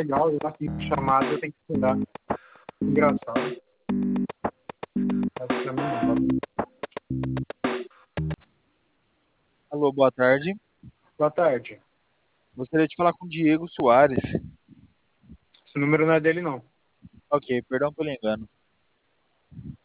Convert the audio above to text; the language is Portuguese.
legal, eu aqui chamado, eu tenho que mudar. Engraçado. Alô, boa tarde. Boa tarde. Gostaria de falar com o Diego Soares. Esse número não é dele, não. Ok, perdão pelo engano.